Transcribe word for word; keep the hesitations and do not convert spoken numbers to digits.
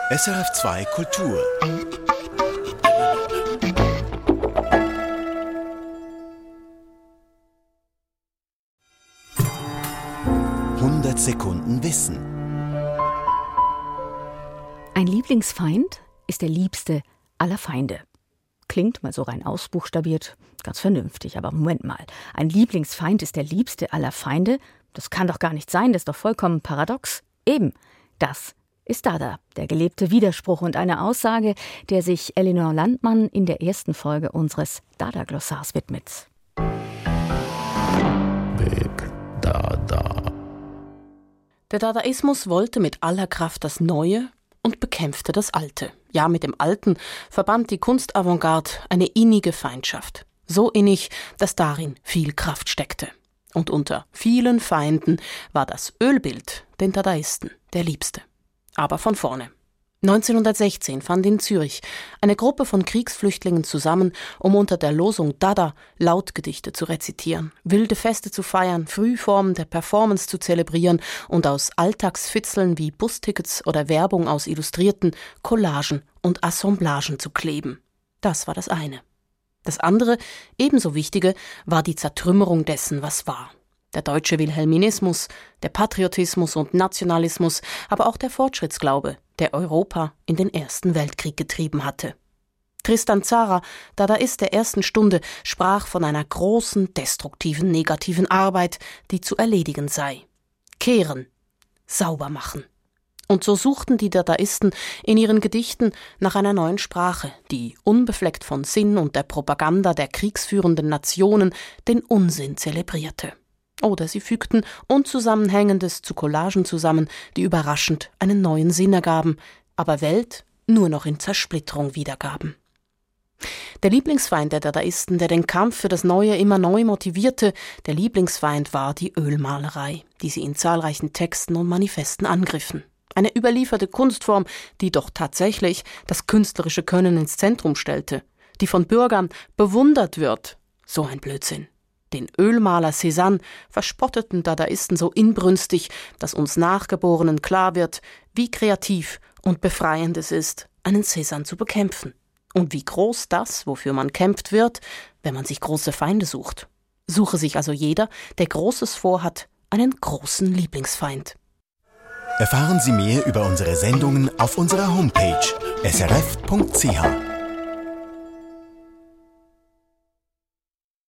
S R F zwei Kultur. hundert Sekunden Wissen. Ein Lieblingsfeind ist der liebste aller Feinde. Klingt mal so rein ausbuchstabiert, ganz vernünftig, aber Moment mal. Ein Lieblingsfeind ist der liebste aller Feinde? Das kann doch gar nicht sein, das ist doch vollkommen paradox. Eben, das ist Dada, der gelebte Widerspruch und eine Aussage, der sich Elinor Landmann in der ersten Folge unseres Dada-Glossars widmet. Big Dada. Der Dadaismus wollte mit aller Kraft das Neue und bekämpfte das Alte. Ja, mit dem Alten verband die Kunstavantgarde eine innige Feindschaft. So innig, dass darin viel Kraft steckte. Und unter vielen Feinden war das Ölbild den Dadaisten der liebste. Aber von vorne. neunzehnhundertsechzehn fand in Zürich eine Gruppe von Kriegsflüchtlingen zusammen, um unter der Losung Dada Lautgedichte zu rezitieren, wilde Feste zu feiern, Frühformen der Performance zu zelebrieren und aus Alltagsfitzeln wie Bustickets oder Werbung aus Illustrierten Collagen und Assemblagen zu kleben. Das war das eine. Das andere, ebenso wichtige, war die Zertrümmerung dessen, was war. Der deutsche Wilhelminismus, der Patriotismus und Nationalismus, aber auch der Fortschrittsglaube, der Europa in den Ersten Weltkrieg getrieben hatte. Tristan Tzara, Dadaist der ersten Stunde, sprach von einer großen, destruktiven, negativen Arbeit, die zu erledigen sei. Kehren, sauber machen. Und so suchten die Dadaisten in ihren Gedichten nach einer neuen Sprache, die unbefleckt von Sinn und der Propaganda der kriegsführenden Nationen den Unsinn zelebrierte. Oder sie fügten Unzusammenhängendes zu Collagen zusammen, die überraschend einen neuen Sinn ergaben, aber Welt nur noch in Zersplitterung wiedergaben. Der Lieblingsfeind der Dadaisten, der den Kampf für das Neue immer neu motivierte, der Lieblingsfeind war die Ölmalerei, die sie in zahlreichen Texten und Manifesten angriffen. Eine überlieferte Kunstform, die doch tatsächlich das künstlerische Können ins Zentrum stellte, die von Bürgern bewundert wird. So ein Blödsinn. Den Ölmaler Cézanne verspotteten Dadaisten so inbrünstig, dass uns Nachgeborenen klar wird, wie kreativ und befreiend es ist, einen Cézanne zu bekämpfen. Und wie groß das, wofür man kämpft, wird, wenn man sich große Feinde sucht. Suche sich also jeder, der Großes vorhat, einen großen Lieblingsfeind. Erfahren Sie mehr über unsere Sendungen auf unserer Homepage s r f punkt c h.